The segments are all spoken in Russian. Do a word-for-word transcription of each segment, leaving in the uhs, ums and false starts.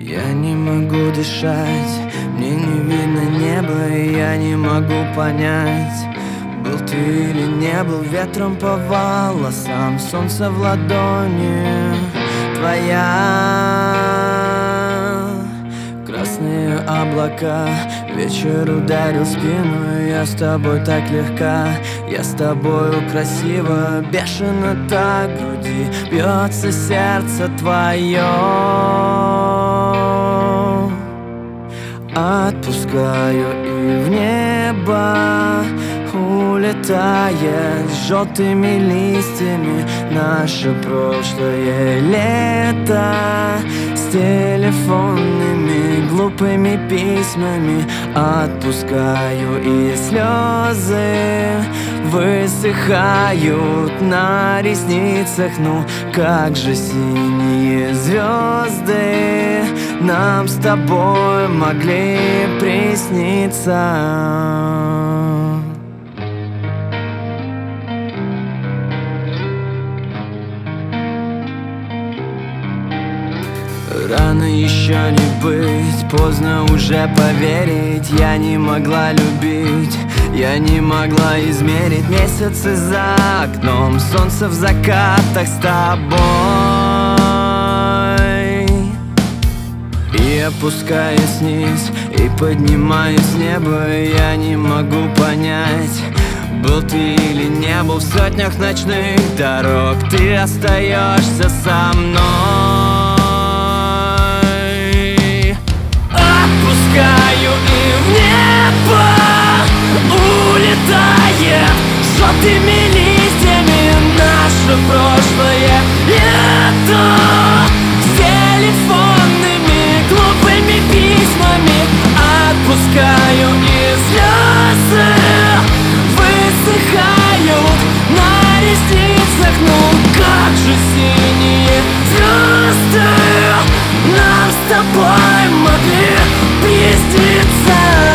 Я не могу дышать, мне не видно неба, и я не могу понять, был ты или не был. Ветром по волосам, солнце в ладони твоя. Красные облака, вечер ударил спину, и я с тобой так легка, я с тобою красиво. Бешено так в груди бьется сердце твое. Отпускаю, и в небо улетает с желтыми листьями наше прошлое лето, с телефонными глупыми письмами. Отпускаю, и слезы высыхают на ресницах. Ну как же синие звезды нам с тобой могли присниться. Рано еще не быть, поздно уже поверить. Я не могла любить, я не могла измерить месяцы за окном, солнце в закатах с тобой. И опускаюсь вниз, и поднимаюсь с неба, я не могу понять, был ты или не был. В сотнях ночных дорог ты остаешься со мной. Отпускаю, и в небо улетает с желтыми листьями наше прошлое лето, с телефонными глупыми письмами. Отпускаю, и слезы высыхают на ресницах. Ну как же синие звезды нам с тобой могли присниться.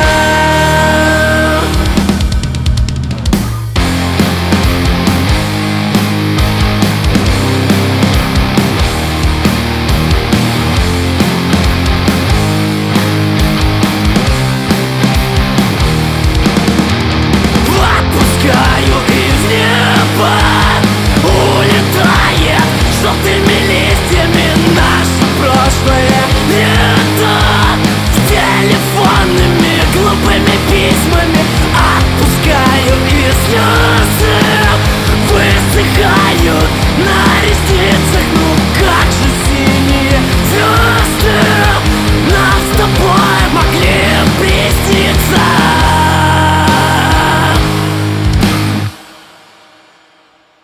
Отпускаю, из неба улетает с желтыми листьями наше прошлое лето, с телефонными